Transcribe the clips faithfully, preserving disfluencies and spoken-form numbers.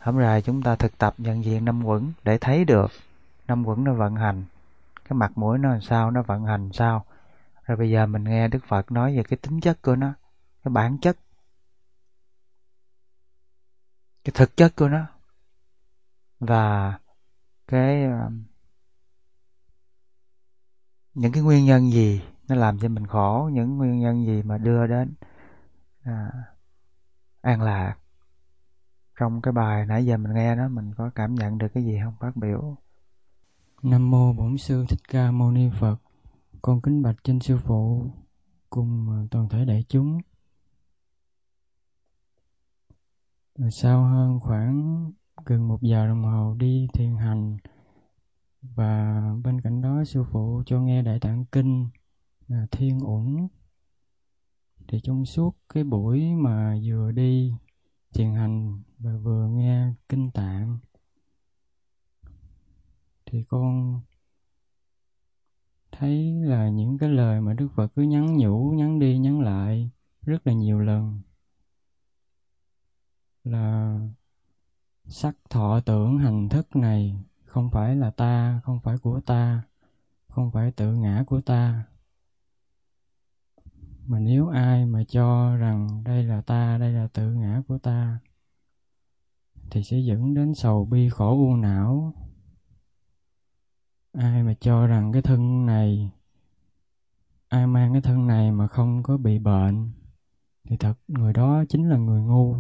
Hôm rồi chúng ta thực tập nhận diện năm uẩn để thấy được năm uẩn nó vận hành, cái mặt mũi nó làm sao, nó vận hành sao. Rồi bây giờ mình nghe Đức Phật nói về cái tính chất của nó, cái bản chất, cái thực chất của nó, và cái những cái nguyên nhân gì nó làm cho mình khổ, những nguyên nhân gì mà đưa đến à, an lạc. Trong cái bài nãy giờ mình nghe đó, mình có cảm nhận được cái gì không? Phát biểu. Nam mô Bổn Sư Thích Ca Mâu Ni Phật. Con kính bạch trên sư phụ cùng toàn thể đại chúng. Sau hơn khoảng gần một giờ đồng hồ đi thiền hành, và bên cạnh đó sư phụ cho nghe Đại Tạng Kinh là Thiên Uẩn, thì trong suốt cái buổi mà vừa đi thiền hành và vừa nghe Kinh Tạng, thì con thấy là những cái lời mà Đức Phật cứ nhắn nhủ, nhắn đi nhắn lại rất là nhiều lần là sắc thọ tưởng hành thức này không phải là ta, không phải của ta, không phải tự ngã của ta. Mà nếu ai mà cho rằng đây là ta, đây là tự ngã của ta, thì sẽ dẫn đến sầu bi khổ u não. Ai mà cho rằng cái thân này, ai mang cái thân này mà không có bị bệnh, thì thật người đó chính là người ngu.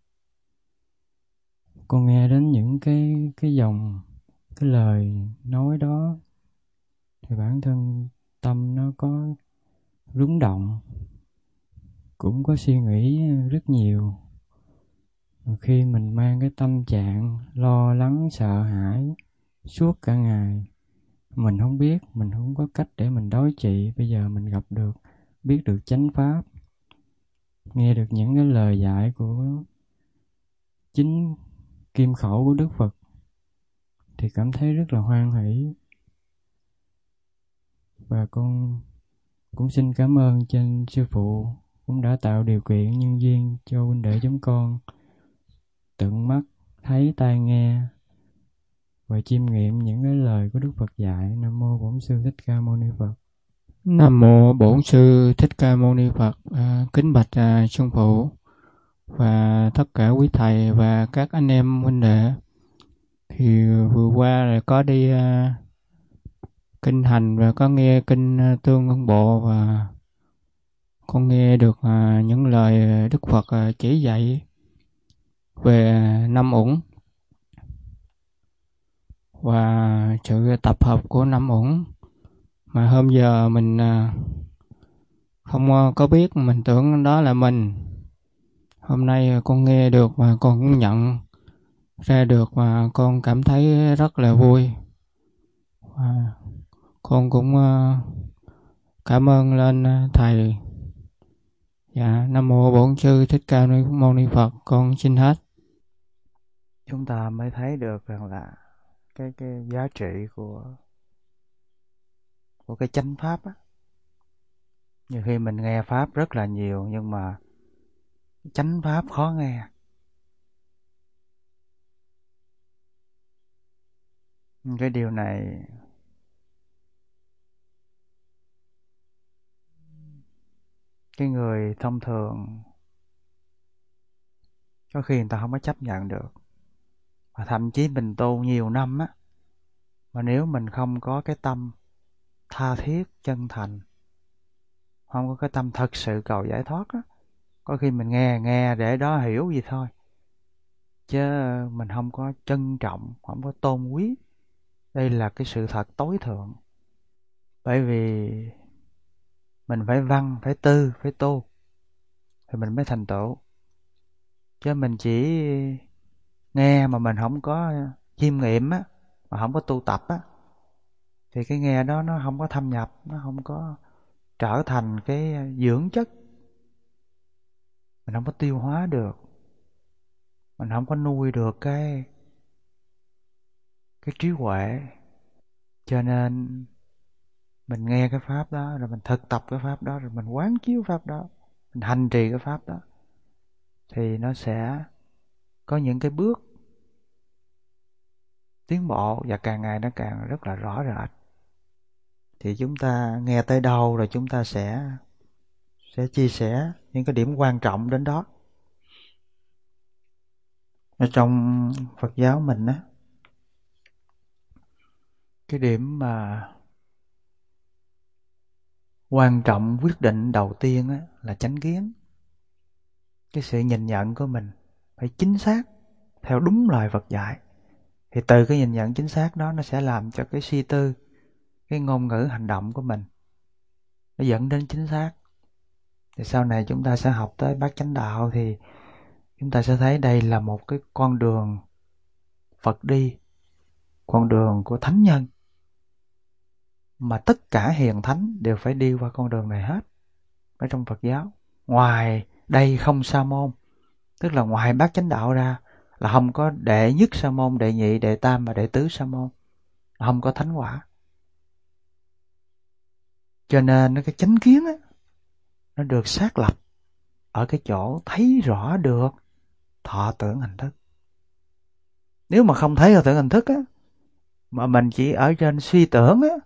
Con nghe đến những cái cái dòng cái lời nói đó, thì bản thân tâm nó có rúng động, cũng có suy nghĩ rất nhiều. Khi mình mang cái tâm trạng lo lắng sợ hãi suốt cả ngày, mình không biết, mình không có cách để mình đối trị. Bây giờ mình gặp được, biết được chánh pháp, nghe được những cái lời dạy của chính kim khẩu của Đức Phật, thì cảm thấy rất là hoan hỷ. Và con cũng xin cảm ơn trên sư phụ cũng đã tạo điều kiện nhân duyên cho huynh đệ chúng con tận mắt thấy, tai nghe và chiêm nghiệm những cái lời của Đức Phật dạy. Nam mô Bổn Sư Thích Ca Mâu Ni Phật. Nam mô Bổn Sư Thích Ca Mâu Ni Phật. À, kính bạch à, sư phụ và tất cả quý thầy và các anh em huynh đệ. Thì vừa qua là có đi à, kinh hành và có nghe kinh à, Tương Ưng Bộ, và con nghe được à, những lời Đức Phật à, chỉ dạy về năm uẩn và sự tập hợp của năm uẩn mà hôm giờ mình à, không có biết, mình tưởng đó là mình. Hôm nay con nghe được và con cũng nhận ra được, và con cảm thấy rất là vui. Và con cũng cảm ơn lên thầy. Dạ, Nam mô Bổn Sư Thích Ca Mâu Ni Phật. Con xin hết. Chúng ta mới thấy được rằng là cái cái giá trị của của cái chánh pháp á. Nhiều khi mình nghe pháp rất là nhiều, nhưng mà chánh pháp khó nghe. Cái điều này cái người thông thường có khi người ta không có chấp nhận được. Và thậm chí mình tu nhiều năm á, mà nếu mình không có cái tâm tha thiết, chân thành, không có cái tâm thật sự cầu giải thoát á, có khi mình nghe nghe để đó hiểu gì thôi, chứ mình không có trân trọng, không có tôn quý đây là cái sự thật tối thượng. Bởi vì mình phải văn, phải tư, phải tu thì mình mới thành tựu. Chứ mình chỉ nghe mà mình không có chiêm nghiệm á, mà không có tu tập á, thì cái nghe đó nó không có thâm nhập, nó không có trở thành cái dưỡng chất, mình không có tiêu hóa được, mình không có nuôi được cái cái trí huệ. Cho nên mình nghe cái pháp đó, rồi mình thực tập cái pháp đó, rồi mình quán chiếu pháp đó, mình hành trì cái pháp đó, thì nó sẽ có những cái bước tiến bộ và càng ngày nó càng rất là rõ rệt. Thì chúng ta nghe tới đâu rồi chúng ta sẽ sẽ chia sẻ những cái điểm quan trọng đến đó. Ở trong Phật giáo mình á, cái điểm mà quan trọng quyết định đầu tiên á là chánh kiến. Cái sự nhìn nhận của mình phải chính xác theo đúng lời Phật dạy. Thì từ cái nhìn nhận chính xác đó nó sẽ làm cho cái suy tư, cái ngôn ngữ hành động của mình nó dẫn đến chính xác. Thì sau này chúng ta sẽ học tới bát chánh đạo thì chúng ta sẽ thấy đây là một cái con đường Phật đi, con đường của thánh nhân, mà tất cả hiền thánh đều phải đi qua con đường này hết ở trong Phật giáo. Ngoài đây không sa môn, tức là ngoài bát chánh đạo ra là không có đệ nhất sa môn, đệ nhị, đệ tam và đệ tứ sa môn, không có thánh quả. Cho nên cái chánh kiến á, nó được xác lập ở cái chỗ thấy rõ được thọ tưởng hành thức. Nếu mà không thấy thọ tưởng hành thức á, mà mình chỉ ở trên suy tưởng á,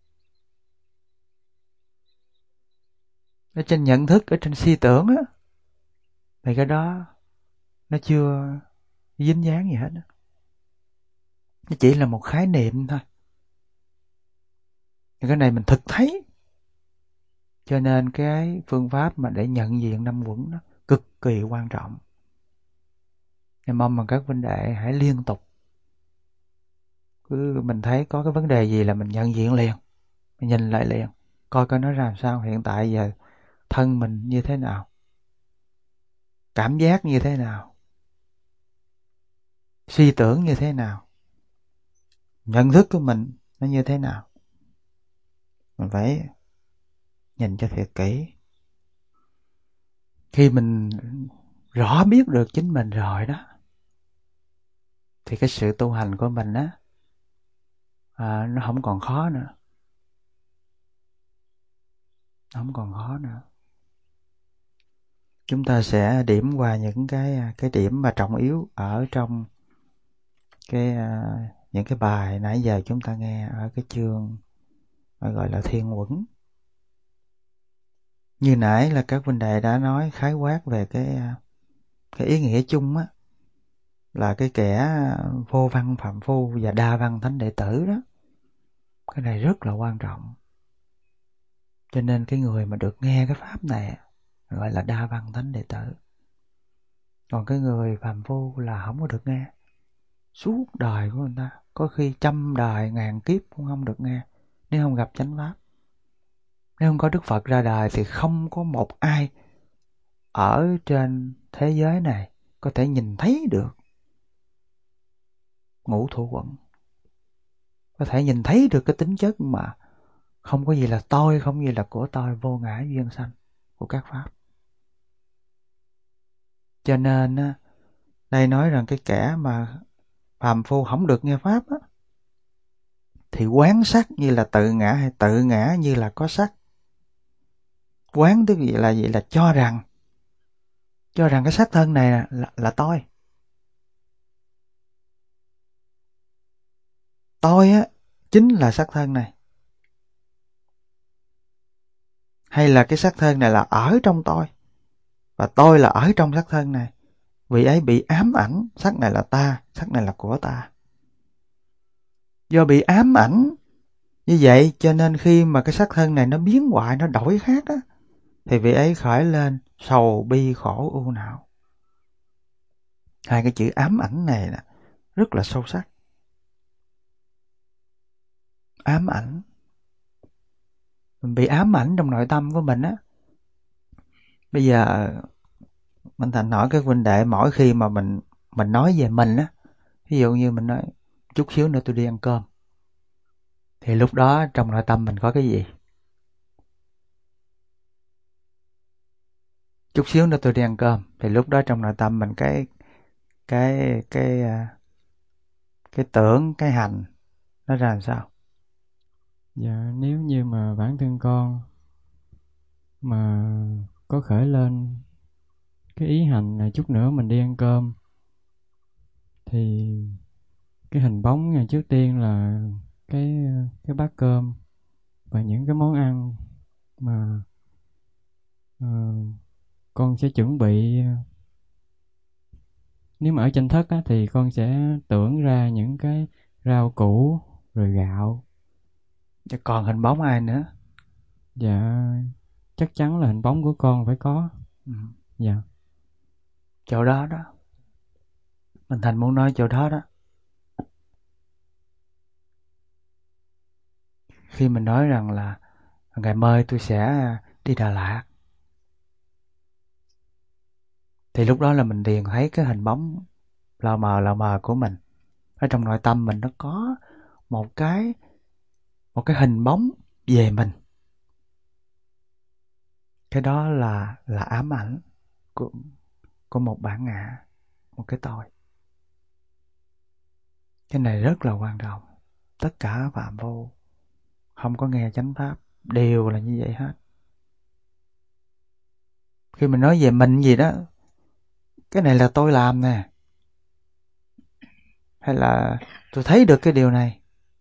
ở trên nhận thức, ở trên suy tưởng á, thì cái đó nó chưa dính dáng gì hết á. Nó chỉ là một khái niệm thôi. Thì cái này mình thực thấy. Cho nên cái phương pháp mà để nhận diện năm uẩn đó cực kỳ quan trọng. Em mong rằng các huynh đệ hãy liên tục, cứ mình thấy có cái vấn đề gì là mình nhận diện liền, mình nhìn lại liền, coi coi nó làm sao, hiện tại giờ thân mình như thế nào, cảm giác như thế nào, suy tưởng như thế nào, nhận thức của mình nó như thế nào. Mình phải nhìn cho thiệt kỹ. Khi mình rõ biết được chính mình rồi đó, thì cái sự tu hành của mình á, à, nó không còn khó nữa. Nó không còn khó nữa. Chúng ta sẽ điểm qua những cái cái điểm mà trọng yếu ở trong cái những cái bài nãy giờ chúng ta nghe ở cái chương gọi là thiên uẩn. Như nãy là các huynh đệ đã nói khái quát về cái cái ý nghĩa chung á, là cái kẻ vô văn phạm phu và đa văn thánh đệ tử đó. Cái này rất là quan trọng. Cho nên cái người mà được nghe cái pháp này gọi là đa văn thánh đệ tử. Còn cái người phàm phu là không có được nghe. Suốt đời của người ta, có khi trăm đời ngàn kiếp cũng không được nghe, nếu không gặp chánh pháp. Nếu không có Đức Phật ra đời thì không có một ai ở trên thế giới này có thể nhìn thấy được ngũ thủ uẩn, có thể nhìn thấy được cái tính chất mà không có gì là tôi, không gì là của tôi, vô ngã duyên sanh của các pháp. Cho nên đây nói rằng cái kẻ mà phàm phu không được nghe pháp á, thì quán sắc như là tự ngã hay tự ngã như là có sắc. Quán tức gì là gì là cho rằng cho rằng cái xác thân này là, là, là tôi. Tôi á chính là xác thân này. Hay là cái xác thân này là ở trong tôi, và tôi là ở trong xác thân này. Vì ấy bị ám ảnh, xác này là ta, xác này là của ta. Do bị ám ảnh như vậy cho nên khi mà cái xác thân này nó biến hoại, nó đổi khác á, thì vị ấy khởi lên sầu bi khổ u não. Hai cái chữ ám ảnh này là rất là sâu sắc. Ám ảnh. Mình bị ám ảnh trong nội tâm của mình á. Bây giờ mình thành hỏi cái huynh đệ, mỗi khi mà mình mình nói về mình á, ví dụ như mình nói chút xíu nữa tôi đi ăn cơm, thì lúc đó trong nội tâm mình có cái gì? Chút xíu nữa tôi đi ăn cơm, thì lúc đó trong nội tâm mình cái cái cái cái tưởng, cái hành nó ra làm sao? Dạ, nếu như mà bản thân con mà có khởi lên cái ý hành là chút nữa mình đi ăn cơm, thì cái hình bóng nha, trước tiên là cái cái bát cơm và những cái món ăn mà uh, con sẽ chuẩn bị. Nếu mà ở trên thất á, thì con sẽ tưởng ra những cái rau củ rồi gạo. Chứ còn hình bóng ai nữa? Dạ chắc chắn là hình bóng của con phải có. Ừ. Dạ. Chỗ đó đó. Mình Thành muốn nói chỗ đó đó. Khi mình nói rằng là ngày mai tôi sẽ đi Đà Lạt, thì lúc đó là mình liền thấy cái hình bóng lờ mờ lờ mờ của mình. Ở trong nội tâm mình nó có một cái một cái hình bóng về mình. Cái đó là là ám ảnh của của một bản ngã, một cái tôi. Cái này rất là quan trọng. Tất cả phạm vô không có nghe chánh pháp đều là như vậy hết. Khi mình nói về mình gì đó, cái này là tôi làm nè, hay là tôi thấy được cái điều này,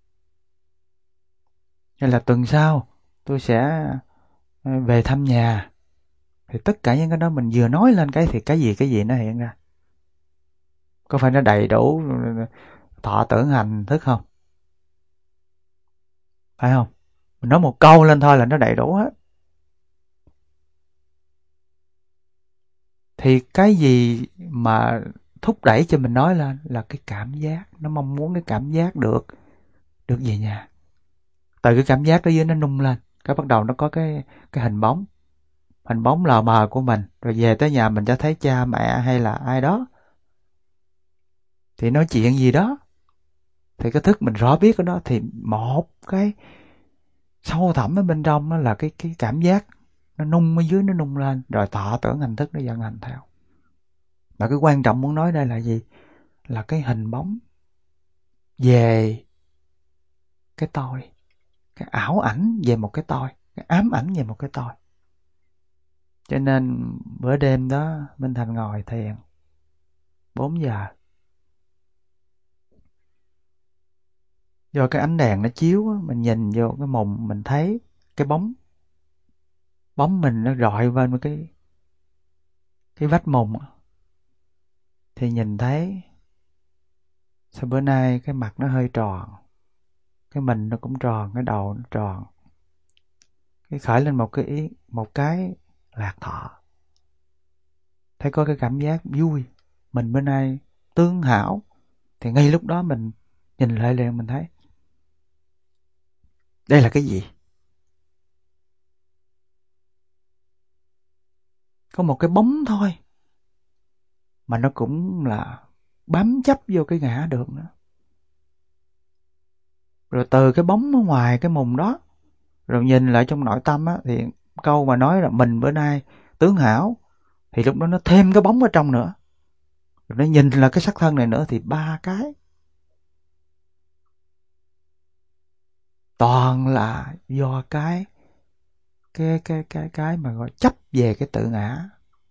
hay là tuần sau tôi sẽ về thăm nhà, thì tất cả những cái đó mình vừa nói lên cái thì cái gì cái gì nó hiện ra. Có phải nó đầy đủ thọ tưởng hành thức không? Phải không? Mình nói một câu lên thôi là nó đầy đủ hết. Thì cái gì mà thúc đẩy cho mình nói lên là cái cảm giác, nó mong muốn cái cảm giác được được về nhà. Từ cái cảm giác đó dưới nó nung lên, cái bắt đầu nó có cái cái hình bóng, hình bóng lờ mờ của mình, rồi về tới nhà mình sẽ thấy cha mẹ hay là ai đó thì nói chuyện gì đó, thì cái thức mình rõ biết cái đó, thì một cái sâu thẳm ở bên trong đó là cái cái cảm giác nó nung ở dưới, nó nung lên, rồi thọ tưởng hành thức nó vận hành theo. Mà cái quan trọng muốn nói đây là gì? Là cái hình bóng về cái tôi, cái ảo ảnh về một cái tôi, cái ám ảnh về một cái tôi. Cho nên bữa đêm đó Minh Thành ngồi thiền bốn giờ. Do cái ánh đèn nó chiếu, mình nhìn vô cái mùng mình thấy cái bóng bóng mình nó rọi lên một cái cái vách mùng, thì nhìn thấy sao bữa nay cái mặt nó hơi tròn, cái mình nó cũng tròn, cái đầu nó tròn, cái khởi lên một cái ý, một cái lạc thọ. Thấy có cái cảm giác vui, mình bữa nay tương hảo, thì ngay lúc đó mình nhìn lại liền mình thấy đây là cái gì? Có một cái bóng thôi mà nó cũng là bám chấp vô cái ngã được nữa. Rồi từ cái bóng ở ngoài cái mùng đó, rồi nhìn lại trong nội tâm á, thì câu mà nói là mình bữa nay tướng hảo, thì lúc đó nó thêm cái bóng ở trong nữa. Rồi nó nhìn là cái sắc thân này nữa, thì ba cái toàn là do cái cái cái cái cái mà gọi chấp về cái tự ngã.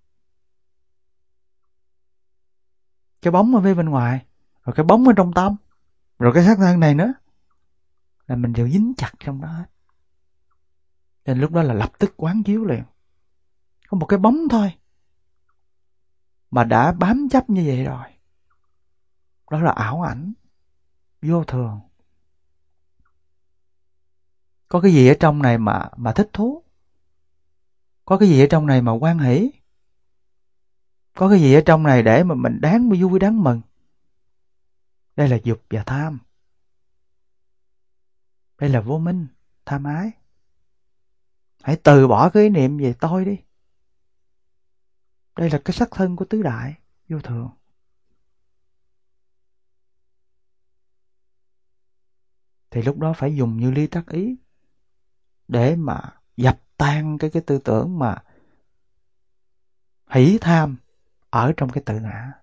Cái bóng ở phía bên ngoài, rồi cái bóng ở trong tâm, rồi cái sắc thân này nữa, là mình đều dính chặt trong đó hết. Nên lúc đó là lập tức quán chiếu liền. Có một cái bóng thôi mà đã bám chấp như vậy rồi. Đó là ảo ảnh vô thường. Có cái gì ở trong này mà mà thích thú? Có cái gì ở trong này mà hoan hỷ? Có cái gì ở trong này để mà mình đáng vui đáng mừng? Đây là dục và tham. Đây là vô minh, tham ái. Hãy từ bỏ cái ý niệm về tôi đi. Đây là cái sắc thân của tứ đại vô thường. Thì lúc đó phải dùng như ly tác ý để mà dập tan cái cái tư tưởng mà hỷ tham ở trong cái tự ngã.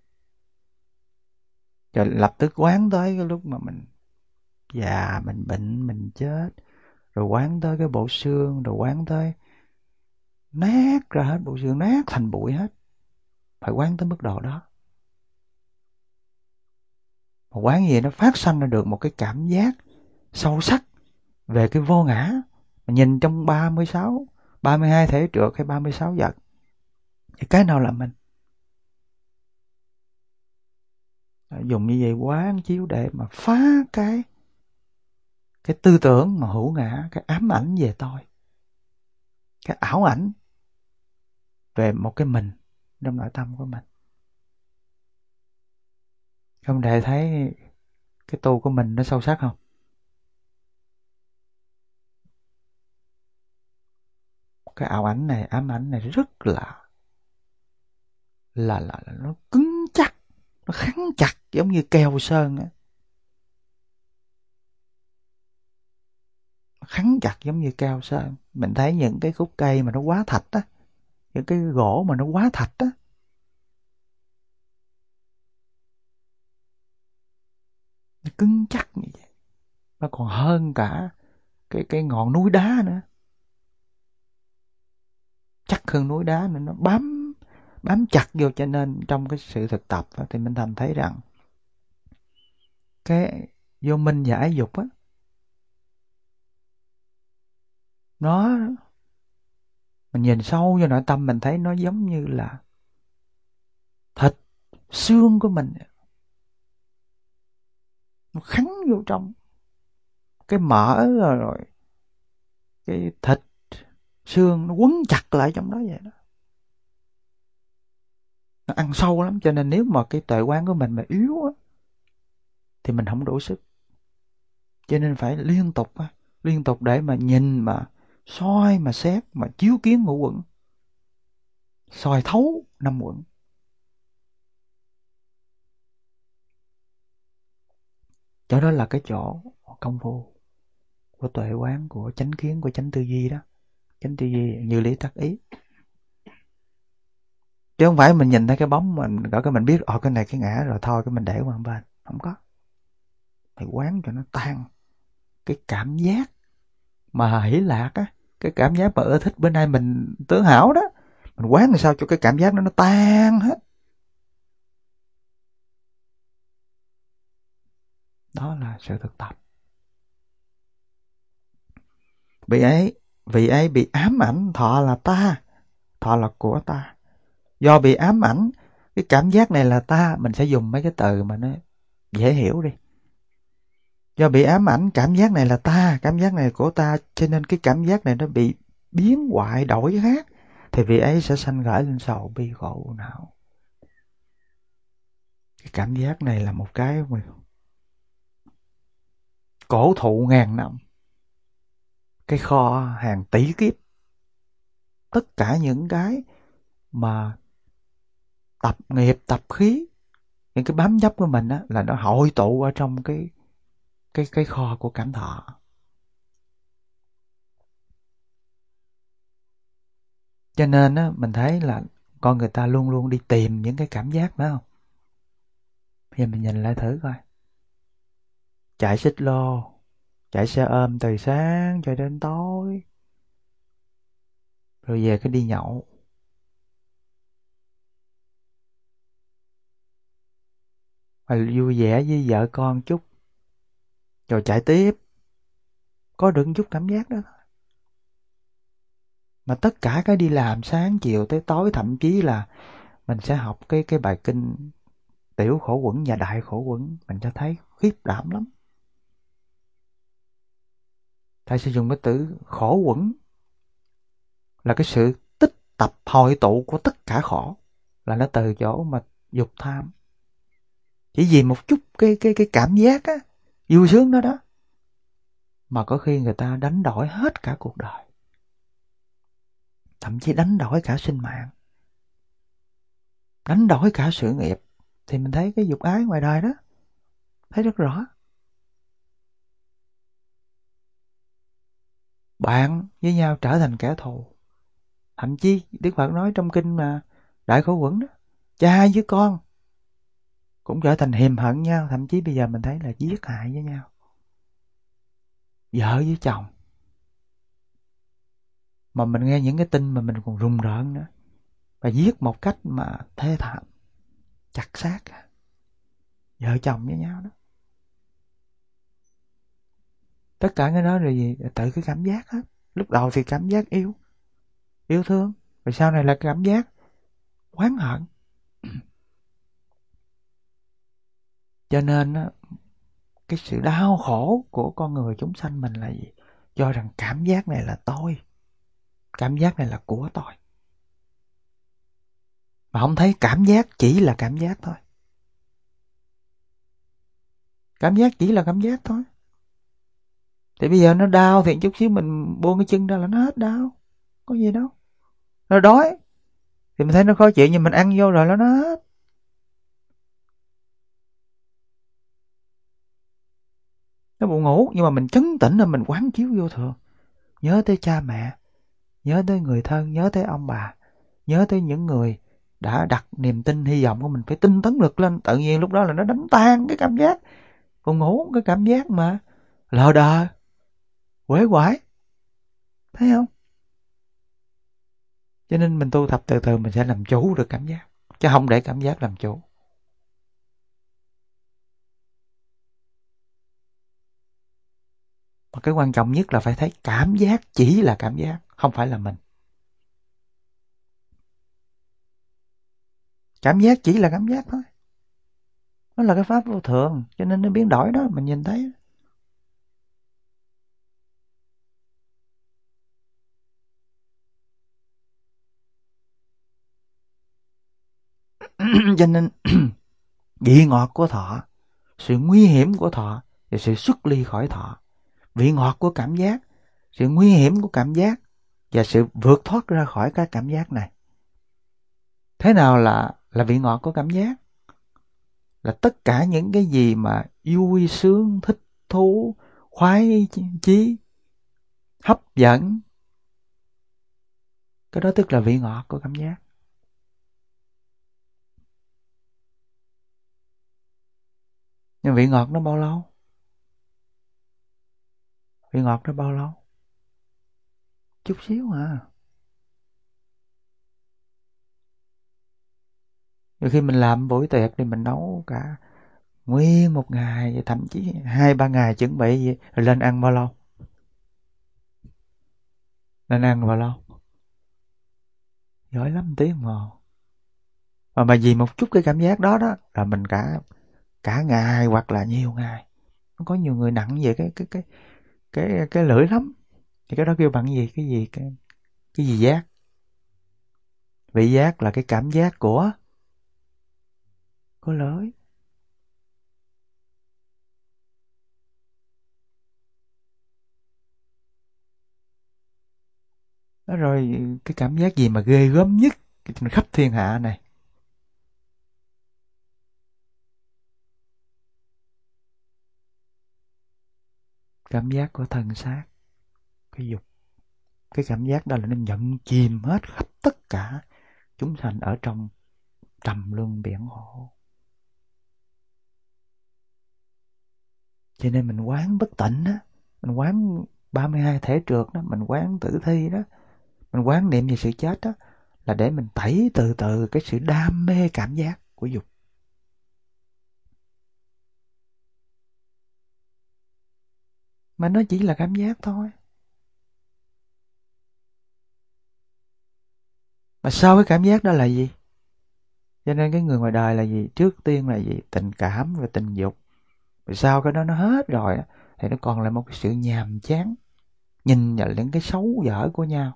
Rồi lập tức quán tới cái lúc mà mình già, mình bệnh, mình chết, rồi quán tới cái bộ xương, rồi quán tới nát ra hết, bộ xương nát thành bụi hết. Phải quán tới mức độ đó. Mà quán như vậy nó phát sanh ra được một cái cảm giác sâu sắc về cái vô ngã. Mà nhìn trong ba mươi sáu, ba mươi hai thể trượt hay ba mươi sáu vật, thì cái nào là mình? Dùng như vậy quán chiếu để mà phá cái cái tư tưởng mà hữu ngã, cái ám ảnh về tôi, cái ảo ảnh về một cái mình trong nội tâm của mình. Không để thấy cái tu của mình nó sâu sắc không? Cái ảo ảnh này, ám ảnh này rất là là là, là nó cứng chắc, nó khắn chặt giống như keo sơn á. Khắn chặt giống như keo sơn. Mình thấy những cái khúc cây mà nó quá thạch á, những cái gỗ mà nó quá thạch á, nó cứng chắc như vậy. Nó còn hơn cả cái cái ngọn núi đá nữa. Chắc hơn núi đá nữa, nó bám bám chặt vô. Cho nên trong cái sự thực tập á, thì mình thành thấy rằng cái vô minh và ái dục á, nó mình nhìn sâu vô nội tâm mình thấy nó giống như là thịt xương của mình, nó khắn vô trong cái mỡ rồi, rồi cái thịt xương nó quấn chặt lại trong đó vậy đó. Nó ăn sâu lắm. Cho nên nếu mà cái tuệ quán của mình mà yếu á, thì mình không đủ sức. Cho nên phải liên tục á, liên tục để mà nhìn, mà soi, mà xét, mà chiếu kiến ngũ uẩn, soi thấu năm uẩn. Cho đó là cái chỗ công phu của tuệ quán, của chánh kiến, của chánh tư duy đó. Chánh tư duy như lý tác ý. Chứ không phải mình nhìn thấy cái bóng mình có cái mình biết ồ cái này cái ngã rồi thôi cái mình để qua một bên. Không có. Phải quán cho nó tan. Cái cảm giác mà hỷ lạc á, cái cảm giác mà ưa thích bữa nay mình tướng hảo đó, mình quán làm sao cho cái cảm giác đó nó tan hết. Đó là sự thực tập. Vì ấy, vì ấy bị ám ảnh thọ là ta, thọ là của ta. Do bị ám ảnh, cái cảm giác này là ta, mình sẽ dùng mấy cái từ mà nó dễ hiểu đi. Do bị ám ảnh cảm giác này là ta, cảm giác này của ta, cho nên cái cảm giác này nó bị biến hoại đổi khác, thì vị ấy sẽ sanh khởi lên sầu bi khổ não. Cái cảm giác này là một cái cổ thụ ngàn năm, cái kho hàng tỷ kiếp. Tất cả những cái mà tập nghiệp, tập khí, những cái bám chấp của mình á, là nó hội tụ ở trong cái cái cái kho của cảm thọ. Cho nên á, mình thấy là con người ta luôn luôn đi tìm những cái cảm giác, phải không? Bây giờ mình nhìn lại thử coi. Chạy xích lô, chạy xe ôm từ sáng cho đến tối, rồi về cái đi nhậu. Rồi vui vẻ với vợ con chút, rồi chạy tiếp. Có được chút cảm giác đó thôi. Mà tất cả cái đi làm sáng chiều tới tối, thậm chí là mình sẽ học cái cái bài kinh tiểu khổ quẩn và đại khổ quẩn, mình sẽ thấy khiếp đảm lắm. Thầy sử dụng cái từ khổ quẩn là cái sự tích tập hội tụ của tất cả khổ, là nó từ chỗ mà dục tham. Chỉ vì một chút cái cái cái cảm giác á, vui sướng đó đó, mà có khi người ta đánh đổi hết cả cuộc đời, thậm chí đánh đổi cả sinh mạng, đánh đổi cả sự nghiệp. Thì mình thấy cái dục ái ngoài đời đó, thấy rất rõ. Bạn với nhau trở thành kẻ thù. Thậm chí Đức Phật nói trong kinh mà Đại Khổ Quẩn đó, cha với con cũng trở thành hiềm hận nhau. Thậm chí bây giờ mình thấy là giết hại với nhau, vợ với chồng. Mà mình nghe những cái tin mà mình còn rùng rợn nữa, và giết một cách mà thê thảm, chặt xác vợ chồng với nhau đó. Tất cả cái đó là gì? Là tự cái cảm giác hết. Lúc đầu thì cảm giác yêu, yêu thương, rồi sau này là cảm giác oán hận. Cho nên á, cái sự đau khổ của con người chúng sanh mình là gì? Do rằng cảm giác này là tôi, cảm giác này là của tôi. Mà không thấy cảm giác chỉ là cảm giác thôi. Cảm giác chỉ là cảm giác thôi. Thì bây giờ nó đau thì chút xíu mình buông cái chân ra là nó hết đau. Có gì đâu. Nó đói thì mình thấy nó khó chịu, nhưng mình ăn vô rồi là nó hết. Nó buồn ngủ nhưng mà mình chấn tĩnh là mình quán chiếu vô thường. Nhớ tới cha mẹ, nhớ tới người thân, nhớ tới ông bà, nhớ tới những người đã đặt niềm tin hy vọng của mình, phải tinh tấn lực lên. Tự nhiên lúc đó là nó đánh tan cái cảm giác buồn ngủ, cái cảm giác mà lờ đờ, quể quải. Thấy không? Cho nên mình tu tập từ từ mình sẽ làm chủ được cảm giác, chứ không để cảm giác làm chủ. Mà cái quan trọng nhất là phải thấy cảm giác chỉ là cảm giác, không phải là mình. Cảm giác chỉ là cảm giác thôi. Nó là cái pháp vô thường, cho nên nó biến đổi đó, mình nhìn thấy. Cho nên vị ngọt của thọ, sự nguy hiểm của thọ và sự xuất ly khỏi thọ. Vị ngọt của cảm giác, sự nguy hiểm của cảm giác và sự vượt thoát ra khỏi cái cảm giác này. Thế nào là là vị ngọt của cảm giác? Là tất cả những cái gì mà vui sướng, thích thú, khoái chí, hấp dẫn, cái đó tức là vị ngọt của cảm giác. Nhưng vị ngọt nó bao lâu? Vị ngọt nó bao lâu? Chút xíu à. Nhiều khi mình làm buổi tiệc thì mình nấu cả nguyên một ngày, thậm chí hai ba ngày chuẩn bị vậy, rồi lên ăn bao lâu? Lên ăn bao lâu? Giỏi lắm, tiếng mà. Mà mà vì một chút cái cảm giác đó đó là mình cả cả ngày hoặc là nhiều ngày. Có nhiều người nặng về cái cái cái cái cái lưỡi lắm. Thì cái đó kêu bằng gì? Cái gì cái cái gì giác? Vị giác là cái cảm giác của của lưỡi. Đó rồi cái cảm giác gì mà ghê gớm nhất trên khắp thiên hạ này? Cảm giác của thân xác, cái dục. Cái cảm giác đó là nó nhận chìm hết khắp tất cả chúng sanh ở trong trầm luân biển khổ. Cho nên mình quán bất tịnh á, mình quán ba mươi hai thể trượt đó, mình quán tử thi đó, mình quán niệm về sự chết đó, là để mình tẩy từ từ cái sự đam mê cảm giác của dục. Mà nó chỉ là cảm giác thôi. Mà sau cái cảm giác đó là gì? Cho nên cái người ngoài đời là gì? Trước tiên là gì? Tình cảm và tình dục. Rồi sau cái đó nó hết rồi thì nó còn là một cái sự nhàm chán, nhìn vào những cái xấu dở của nhau.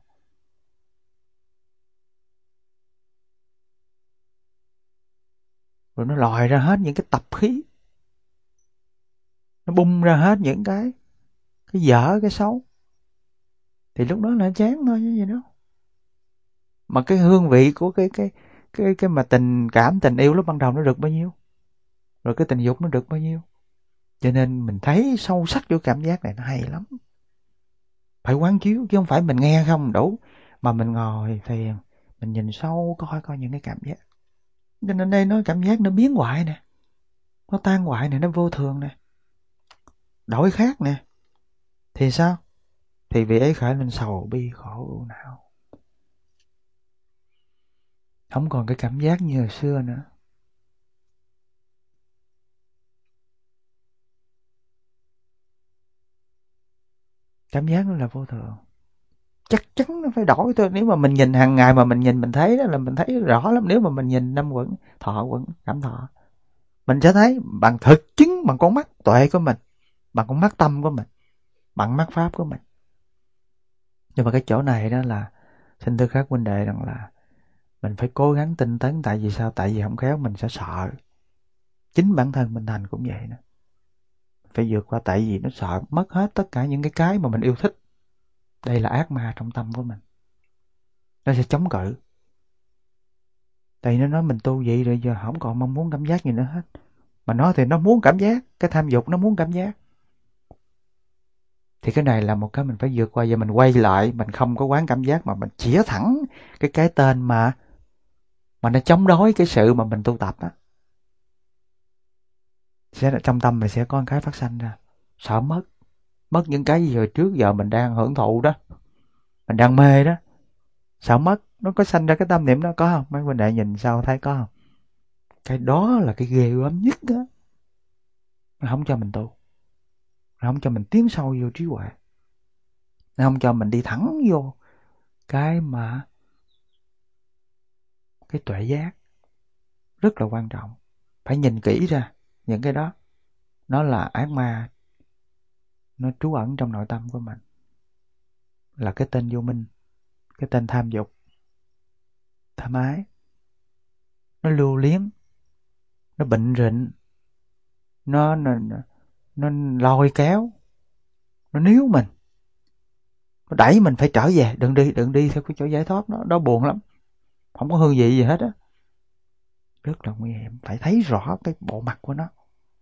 Rồi nó lòi ra hết những cái tập khí, nó bung ra hết những cái cái dở, cái xấu. Thì lúc đó là chán thôi chứ gì đâu. Mà cái hương vị của cái cái cái cái mà tình cảm, tình yêu lúc ban đầu nó được bao nhiêu? Rồi cái tình dục nó được bao nhiêu? Cho nên mình thấy sâu sắc vô cảm giác này nó hay lắm. Phải quán chiếu chứ không phải mình nghe không đủ, mà mình ngồi thiền, mình nhìn sâu coi coi những cái cảm giác. Cho nên đây nó cảm giác nó biến hoại nè, nó tan hoại nè, nó vô thường nè, đổi khác nè. Thì sao? Thì vì ấy khởi lên sầu bi khổ ưu não. Không còn cái cảm giác như hồi xưa nữa. Cảm giác nó là vô thường. Chắc chắn nó phải đổi thôi. Nếu mà mình nhìn hàng ngày mà mình nhìn mình thấy đó là mình thấy rõ lắm. Nếu mà mình nhìn năm quẩn, thọ quẩn, cảm thọ, mình sẽ thấy bằng thực chứng, bằng con mắt tuệ của mình, bằng con mắt tâm của mình, bằng mắt pháp của mình. Nhưng mà cái chỗ này đó là xin thưa các huynh đệ rằng là mình phải cố gắng tinh tấn. Tại vì sao? Tại vì không khéo mình sẽ sợ. Chính bản thân mình thành cũng vậy nữa. Phải vượt qua, tại vì nó sợ mất hết tất cả những cái cái mà mình yêu thích. Đây là ác ma trong tâm của mình. Nó sẽ chống cự. Tại nó nói mình tu vậy rồi giờ không còn mong muốn cảm giác gì nữa hết. Mà nó thì nó muốn cảm giác. Cái tham dục nó muốn cảm giác. Thì cái này là một cái mình phải vượt qua. Giờ mình quay lại, mình không có quán cảm giác mà mình chĩa thẳng cái cái tên mà mà nó chống đối cái sự mà mình tu tập á. Sẽ trong tâm mình sẽ có một cái phát sanh ra. Sợ mất. Mất những cái gì hồi trước giờ mình đang hưởng thụ đó. Mình đang mê đó. Sợ mất. Nó có sanh ra cái tâm niệm đó có không? Mấy huynh đệ nhìn sao thấy có không? Cái đó là cái ghê gớm nhất đó. Nó không cho mình tu. Nó không cho mình tiến sâu vô trí huệ. Nó không cho mình đi thẳng vô cái mà cái tuệ giác. Rất là quan trọng. Phải nhìn kỹ ra những cái đó. Nó là ác ma. Nó trú ẩn trong nội tâm của mình. Là cái tên vô minh. Cái tên tham dục. Tham ái. Nó lưu liếm. Nó bệnh rịnh. Nó, nó, nó lôi kéo. Nó níu mình. Nó đẩy mình phải trở về. Đừng đi, đừng đi theo cái chỗ giải thoát đó. Đó buồn lắm. Không có hương vị gì hết á. Rất là nguy hiểm. Phải thấy rõ cái bộ mặt của nó.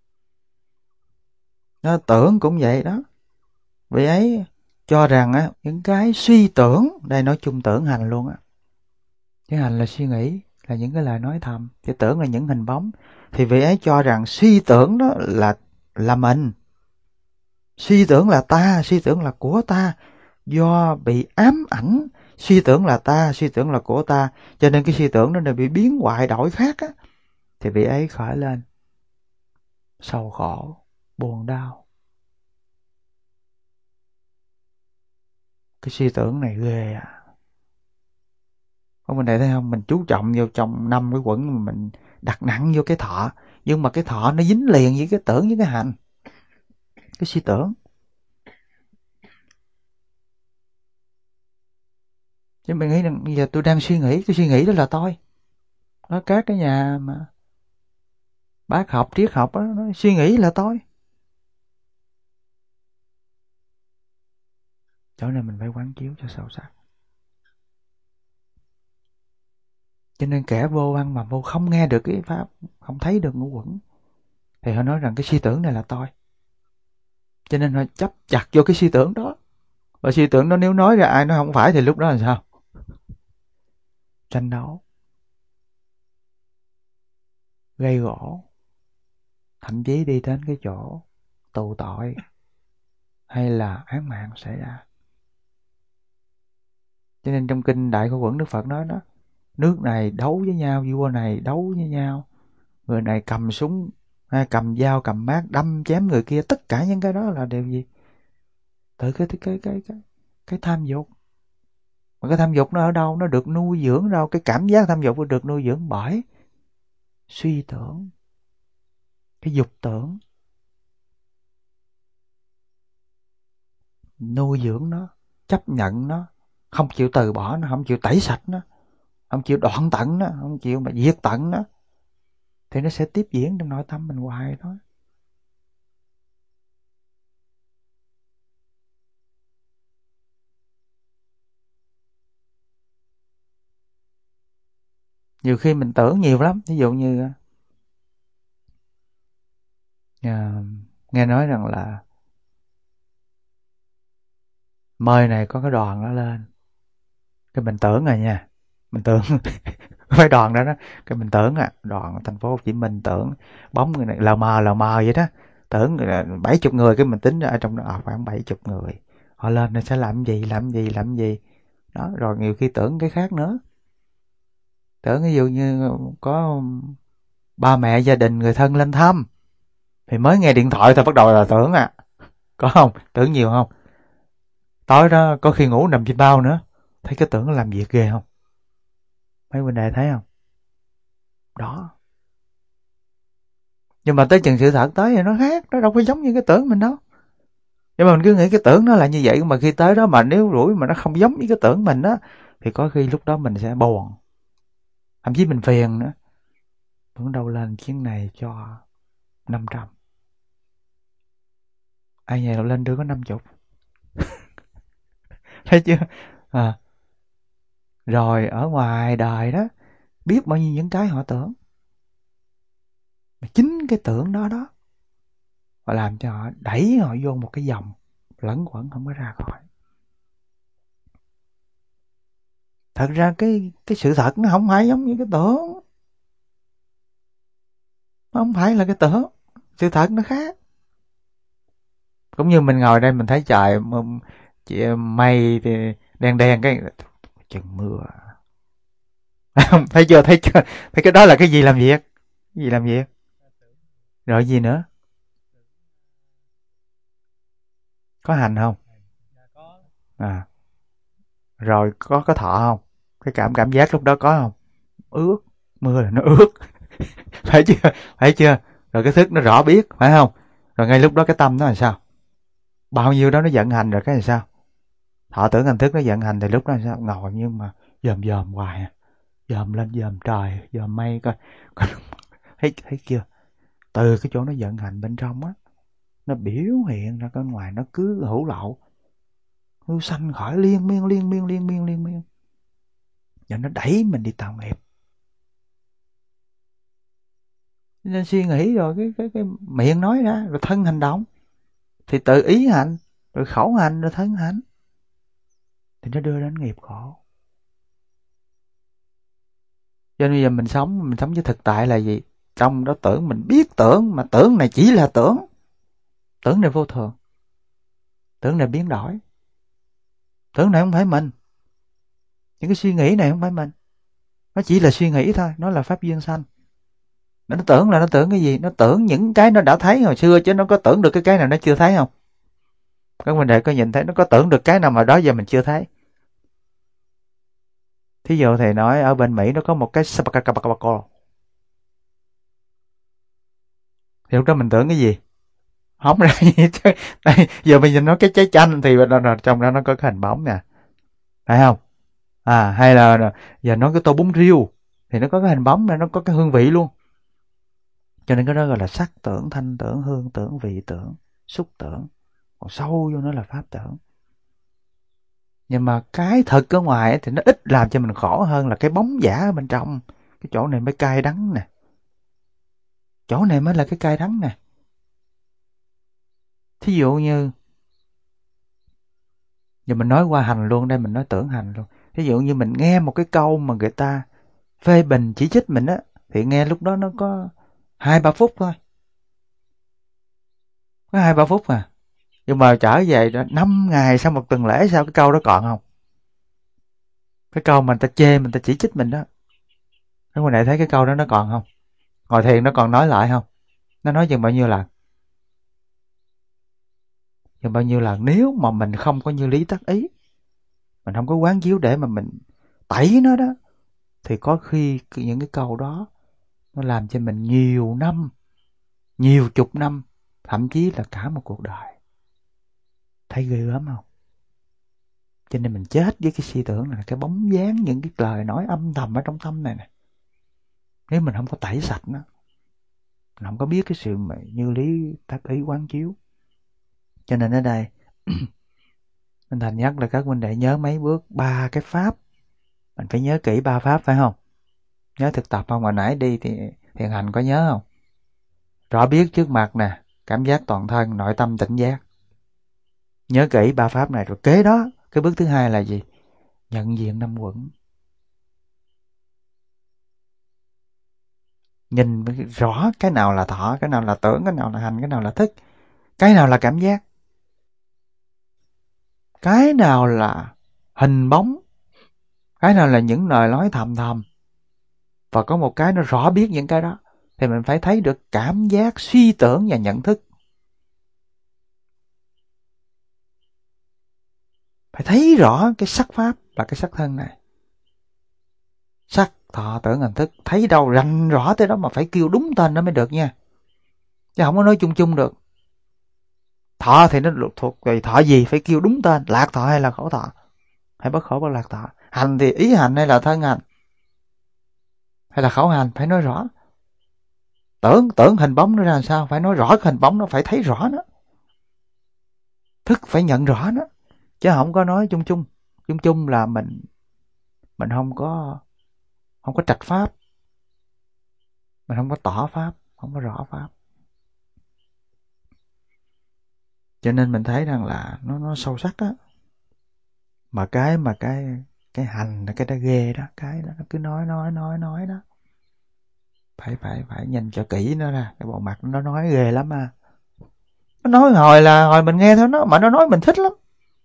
Nó tưởng cũng vậy đó. Vì ấy cho rằng á, những cái suy tưởng, đây nói chung tưởng hành luôn á. Cái hành là suy nghĩ, là những cái lời nói thầm. Cái tưởng là những hình bóng. Thì vị ấy cho rằng suy tưởng đó là là mình. Suy tưởng là ta, suy tưởng là của ta. Do bị ám ảnh, suy tưởng là ta, suy tưởng là của ta. Cho nên cái suy tưởng đó là bị biến hoại đổi khác á. Thì vị ấy khởi lên sầu khổ, buồn đau. Cái suy tưởng này ghê à. Không, mình thấy thấy không? Mình chú trọng vô trong năm cái quẩn mà mình đặt nặng vô cái thọ. Nhưng mà cái thọ nó dính liền với cái tưởng với cái hành. Cái suy tưởng. Chứ mình nghĩ rằng bây giờ tôi đang suy nghĩ. Cái suy nghĩ đó là tôi. Nó các cái nhà mà bác học, triết học đó, nó suy nghĩ là tôi. Cho nên mình phải quán chiếu cho sâu sắc. Cho nên kẻ vô ăn mà vô không nghe được cái pháp, không thấy được ngũ quẩn, thì họ nói rằng cái suy tưởng này là tôi. Cho nên họ chấp chặt vô cái suy tưởng đó. Và suy tưởng đó nếu nói ra ai nói không phải thì lúc đó là sao? Tranh đấu. Gây gỗ. Thậm chí đi đến cái chỗ tù tội. Hay là án mạng xảy ra. Cho nên trong kinh Đại Khổ Quẩn Đức Phật nói đó. Nước này đấu với nhau, vua này đấu với nhau. Người này cầm súng, hay cầm dao, cầm mát, đâm chém người kia. Tất cả những cái đó là điều gì? Từ cái, cái, cái, cái, cái, cái tham dục. Mà cái tham dục nó ở đâu? Nó được nuôi dưỡng đâu? Cái cảm giác tham dục nó được nuôi dưỡng bởi suy tưởng. Cái dục tưởng. Nuôi dưỡng nó, chấp nhận nó, không chịu từ bỏ nó, không chịu tẩy sạch nó, không chịu đoạn tận nó, không chịu mà diệt tận nó. Thì nó sẽ tiếp diễn trong nội tâm mình hoài thôi. Nhiều khi mình tưởng nhiều lắm. Ví dụ như à, nghe nói rằng là mời này có cái đoàn đó lên. Cái mình tưởng rồi nha. Mình tưởng phải đoàn đó đó. Cái mình tưởng à, đoàn thành phố Hồ Chí Minh tưởng bóng người này lờ mờ lờ mờ vậy đó. Tưởng bảy chục người, cái mình tính ra ở trong đó à, khoảng bảy chục người. Họ lên nó sẽ làm gì, làm gì, làm gì. Đó, rồi nhiều khi tưởng cái khác nữa. Tưởng ví dụ như có ba mẹ, gia đình, người thân lên thăm. Thì mới nghe điện thoại thôi bắt đầu là tưởng à. Có không? Tưởng nhiều không? Tối đó có khi ngủ nằm trên bao nữa, thấy cái tưởng nó làm việc ghê không? Mấy huynh đệ thấy không? Đó. Nhưng mà tới chừng sự thật tới thì nó khác, nó đâu có giống như cái tưởng mình đâu. Nhưng mà mình cứ nghĩ cái tưởng nó là như vậy, mà khi tới đó mà nếu rủi mà nó không giống như cái tưởng mình á, thì có khi lúc đó mình sẽ buồn, thậm chí mình phiền nữa. Tưởng đâu lên chuyến này cho năm trăm, ai nhà đâu lên đưa có năm chục. Thấy chưa? À. Rồi ở ngoài đời đó, biết bao nhiêu những cái họ tưởng, mà chính cái tưởng đó đó họ làm cho họ đẩy họ vô một cái dòng lẫn quẩn không có ra khỏi. Thật ra cái cái sự thật nó không phải giống như cái tưởng, nó không phải là cái tưởng, sự thật nó khác. Cũng như mình ngồi đây mình thấy trời chị mây thì đen đen cái chừng mưa. Thấy chưa? Thấy chưa? Thấy cái đó là cái gì làm việc? Cái gì làm việc? Rồi gì nữa? Có hành không? À. Rồi có có thọ không? Cái cảm cảm giác lúc đó có không? Ướt, mưa là nó ướt. Phải chưa? Phải chưa? Rồi cái thức nó rõ biết, phải không? Rồi ngay lúc đó cái tâm nó là sao? Bao nhiêu đó nó vận hành rồi cái là sao? Thọ tưởng hành thức nó vận hành thì lúc đó là sao? Ngồi nhưng mà dòm dòm hoài à. Dòm lên dòm trời, dòm mây coi. thấy thấy chưa? Từ cái chỗ nó vận hành bên trong á, nó biểu hiện ra cái ngoài nó cứ hữu lậu, cứ sanh khỏi liên miên liên miên liên miên liên miên, và nó đẩy mình đi tạo nghiệp. Nên suy nghĩ rồi cái cái cái miệng nói ra, rồi thân hành động, thì tự ý hành, rồi khẩu hành, rồi thân hành, thì nó đưa đến nghiệp khổ. Cho nên bây giờ mình sống, mình sống với thực tại là gì? Trong đó tưởng, mình biết tưởng, mà tưởng này chỉ là tưởng. Tưởng này vô thường, tưởng này biến đổi, tưởng này không phải mình, những cái suy nghĩ này không phải mình, nó chỉ là suy nghĩ thôi, nó là pháp duyên sanh. Nó tưởng là nó tưởng cái gì? Nó tưởng những cái nó đã thấy hồi xưa, chứ nó có tưởng được cái cái nào nó chưa thấy không? Các vấn đề có nhìn thấy nó có tưởng được cái nào mà đó giờ mình chưa thấy. Thí dụ thầy nói ở bên Mỹ nó có một cái Sapakakapakapako, thì lúc đó mình tưởng cái gì? Không ra gì chứ. Đây, giờ mình nhìn nói cái trái chanh thì trong đó nó có cái hình bóng nè, phải không? À, hay là giờ nói cái tô bún riêu thì nó có cái hình bóng này, nó có cái hương vị luôn. Cho nên cái đó gọi là sắc tưởng, thanh tưởng, hương tưởng, vị tưởng, xúc tưởng. Còn sâu vô nó là pháp tưởng. Nhưng mà cái thực ở ngoài thì nó ít làm cho mình khổ hơn là cái bóng giả ở bên trong. Cái chỗ này mới cay đắng nè, chỗ này mới là cái cay đắng nè. Thí dụ như giờ mình nói qua hành luôn, đây mình nói tưởng hành luôn. Thí dụ như mình nghe một cái câu mà người ta phê bình chỉ trích mình á, thì nghe lúc đó nó có hai ba phút thôi, có hai ba phút à. Nhưng mà trở về năm ngày sau một tuần lễ sau cái câu đó còn không? Cái câu mà người ta chê mình, ta chỉ trích mình đó, các bạn thấy cái câu đó nó còn không? Ngồi thiền nó còn nói lại không? Nó nói chừng bao nhiêu lần? Chừng bao nhiêu lần? Nếu mà mình không có như lý tác ý, mình không có quán chiếu để mà mình tẩy nó đó, thì có khi những cái câu đó nó làm cho mình nhiều năm, nhiều chục năm, thậm chí là cả một cuộc đời. Thấy ghê gớm không? Cho nên mình chết với cái suy tưởng là cái bóng dáng những cái lời nói âm thầm ở trong tâm này nè. Nếu mình không có tẩy sạch nó, mình không có biết cái sự mà như lý tác ý quán chiếu. Cho nên ở đây mình thành nhắc là các huynh đệ nhớ mấy bước, ba cái pháp. Mình phải nhớ kỹ ba pháp, phải không? Nhớ thực tập không? Hồi nãy đi thì thiền hành có nhớ không? Rõ biết trước mặt nè, cảm giác toàn thân, nội tâm tỉnh giác. Nhớ kỹ ba pháp này rồi kế đó, cái bước thứ hai là gì? Nhận diện năm uẩn. Nhìn rõ cái nào là thọ, cái nào là tưởng, cái nào là hành, cái nào là thức, cái nào là cảm giác, cái nào là hình bóng, cái nào là những lời nói thầm thầm. Và có một cái nó rõ biết những cái đó, thì mình phải thấy được cảm giác, suy tưởng và nhận thức. phải thấy rõ cái sắc pháp là cái sắc thân này. Sắc, thọ, tưởng, hành, thức, thấy đâu rành rõ tới đó mà phải kêu đúng tên nó mới được nha. Chứ không có nói chung chung được. Thọ thì nó thuộc về thọ gì, phải kêu đúng tên, lạc thọ hay là khổ thọ, hay bất khổ bất lạc thọ. Hành thì ý hành hay là thân hành, hay là khẩu hành, phải nói rõ. Tưởng, tưởng hình bóng nó ra làm sao, phải nói rõ cái hình bóng nó, phải thấy rõ nó. Thức phải nhận rõ nó, chứ không có nói chung chung. Chung chung là mình mình không có không có trạch pháp, mình không có tỏ pháp, không có rõ pháp. Cho nên mình thấy rằng là nó nó sâu sắc á. Mà cái mà cái cái hành là cái đó ghê đó, cái đó nó cứ nói nói nói nói đó. Phải phải phải nhìn cho kỹ nó ra, cái bộ mặt nó nói ghê lắm à. Nó nói hồi là hồi mình nghe thôi nó, mà nó nói mình thích lắm.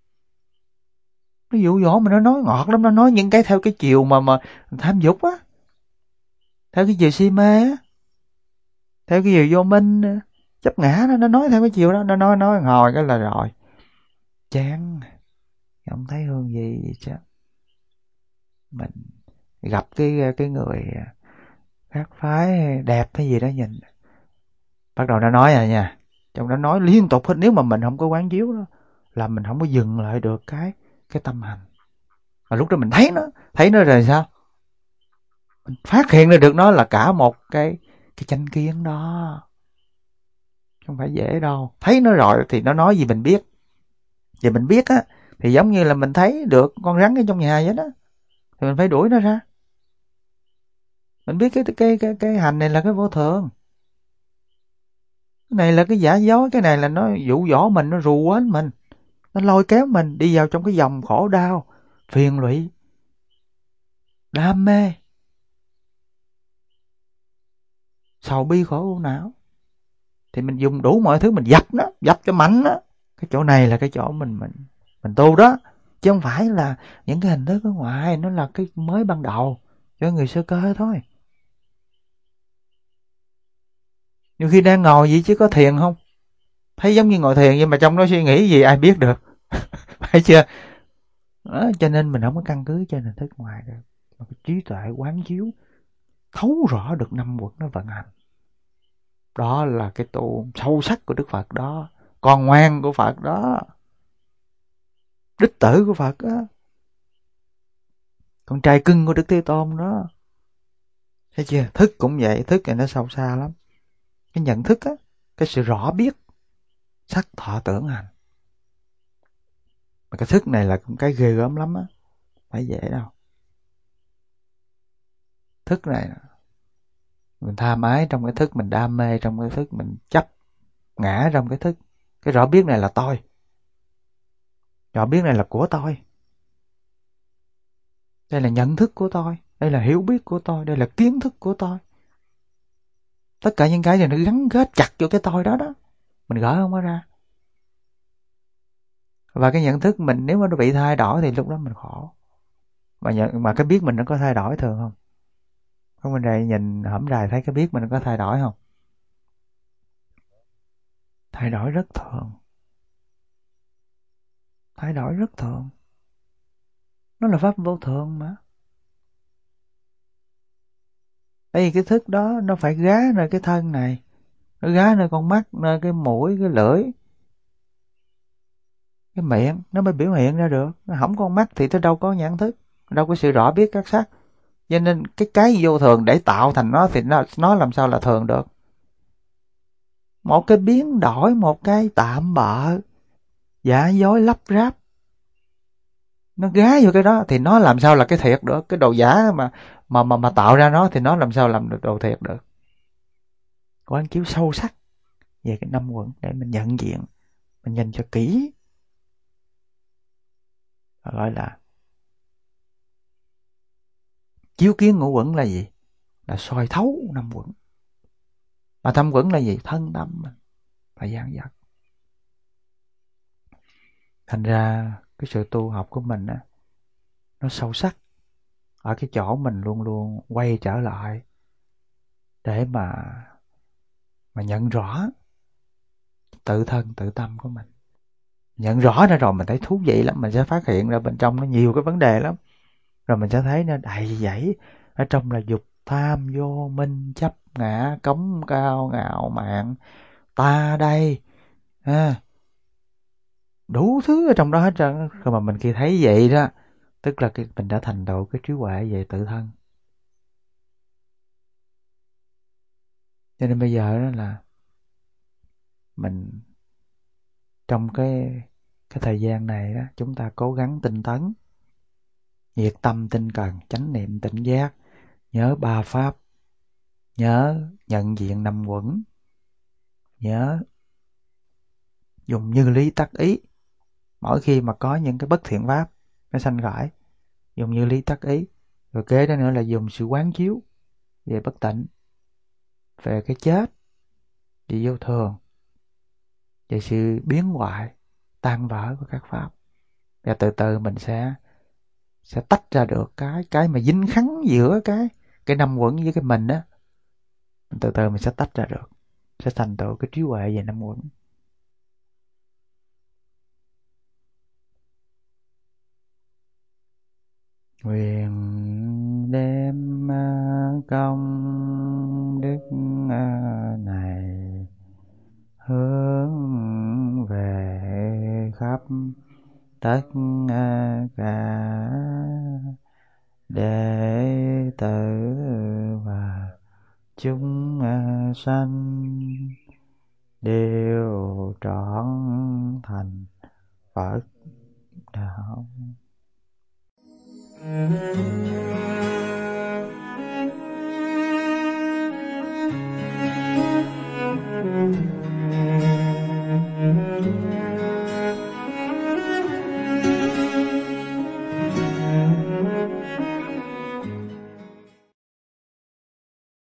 Nó dụ dỗ mà nó nói ngọt lắm, nó nói những cái theo cái chiều mà mà tham dục á, theo cái chiều si mê á, theo cái chiều vô minh chấp ngã đó, nó nói theo cái chiều đó, nó nói nói hồi cái là rồi chán, không thấy hương gì vậy chứ. Mình gặp cái cái người khác phái đẹp hay gì đó nhìn, bắt đầu nó nói à nha, trong đó nói liên tục hết. Nếu mà mình không có quán chiếu đó là mình không có dừng lại được cái cái tâm hành. Mà lúc đó mình thấy nó, thấy nó rồi sao? Mình phát hiện ra được nó là cả một cái cái chánh kiến đó. Không phải dễ đâu. Thấy nó rồi thì nó nói gì mình biết. Vậy mình biết á thì giống như là mình thấy được con rắn ở trong nhà vậy đó. Thì mình phải đuổi nó ra. Mình biết cái cái cái cái hành này là cái vô thường. Cái này là cái giả dối, cái này là nó dụ dỗ mình, nó rù quến mình. Nó lôi kéo mình đi vào trong cái dòng khổ đau, phiền lụy, đam mê, sầu bi khổ u não. Thì mình dùng đủ mọi thứ mình dập nó, dập cho mạnh nó. Cái chỗ này là cái chỗ mình mình mình tu đó, chứ không phải là những cái hình thức ở ngoài. Nó là cái mới ban đầu cho người sơ cơ thôi. Nhiều khi đang ngồi vậy chứ có thiền không, thấy giống như ngồi thiền nhưng mà trong đó suy nghĩ gì ai biết được. Phải chưa đó, cho nên mình không có căn cứ trên hình thức ngoài được, mà cái trí tuệ quán chiếu thấu rõ được năm quẩn nó vận hành. Đó là cái tu sâu sắc của Đức Phật đó, con ngoan của Phật đó, đích tử của Phật đó, con trai cưng của Đức Thế Tôn đó. Thấy chưa? Thức cũng vậy, thức này nó sâu xa lắm. Cái nhận thức á, cái sự rõ biết sắc thọ tưởng hành. Mà cái thức này là cái ghê gớm lắm á, phải dễ đâu. Thức này mình tha mái trong cái thức, mình đam mê trong cái thức, mình chấp ngã trong cái thức. Cái rõ biết này là tôi, rõ biết này là của tôi, đây là nhận thức của tôi, đây là hiểu biết của tôi, đây là kiến thức của tôi. Tất cả những cái này nó gắn kết chặt vô cái tôi đó đó, mình gỡ không có ra. Và cái nhận thức mình nếu mà nó bị thay đổi thì lúc đó mình khổ. Mà nhận, mà cái biết mình nó có thay đổi thường không? Có bên đây nhìn hổm rày thấy cái biết mình nó có thay đổi không? Thay đổi rất thường. Thay đổi rất thường. Nó là pháp vô thường mà. Tại vì cái thức đó nó phải gá nơi cái thân này, nó gá nơi con mắt, nơi cái mũi, cái lưỡi, cái miệng, nó mới biểu hiện ra được. Nó không con mắt thì nó đâu có nhận thức, đâu có sự rõ biết các sắc. Cho nên cái cái vô thường để tạo thành nó thì nó, nó làm sao là thường được. Một cái biến đổi, một cái tạm bợ, giả dối lắp ráp, nó gá vô cái đó thì nó làm sao là cái thiệt được. Cái đồ giả mà mà mà mà tạo ra nó thì nó làm sao làm được đồ thiệt được. Quán chiếu sâu sắc về cái năm quẩn để mình nhận diện, mình nhìn cho kỹ, gọi là chiếu kiến ngũ quẩn là gì? Là soi thấu năm quẩn. Mà thâm quẩn là gì? Thân tâm mình phải giảng dật. Thành ra cái sự tu học của mình á, nó sâu sắc ở cái chỗ mình luôn luôn quay trở lại để mà mà nhận rõ tự thân tự tâm của mình. Nhận rõ ra rồi mình thấy thú vị lắm, mình sẽ phát hiện ra bên trong nó nhiều cái vấn đề lắm. Rồi mình sẽ thấy nó đầy dẫy ở trong là dục tham vô minh chấp ngã cống cao ngạo mạn ta đây, à, đủ thứ ở trong đó hết trơn. Rồi mà mình khi thấy vậy đó, tức là cái mình đã thành tựu cái trí huệ về tự thân. Cho nên bây giờ đó là mình trong cái cái thời gian này đó, chúng ta cố gắng tinh tấn, nhiệt tâm tinh cần, chánh niệm tỉnh giác, nhớ ba pháp, nhớ nhận diện năm uẩn, nhớ dùng như lý tác ý. Mỗi khi mà có những cái bất thiện pháp nó sanh khởi, dùng như lý tác ý. Rồi kế đó nữa là dùng sự quán chiếu về bất tịnh, về cái chết, về vô thường, về sự biến hoại, tan vỡ của các pháp. Và từ từ mình sẽ sẽ tách ra được cái cái mà dính khắng giữa cái cái năm uẩn với cái mình á. Từ từ mình sẽ tách ra được, sẽ thành tựu cái trí huệ về năm uẩn. Nguyện đem công đức này hướng về khắp tất cả đệ tử và chúng sanh đều trọn thành Phật đạo.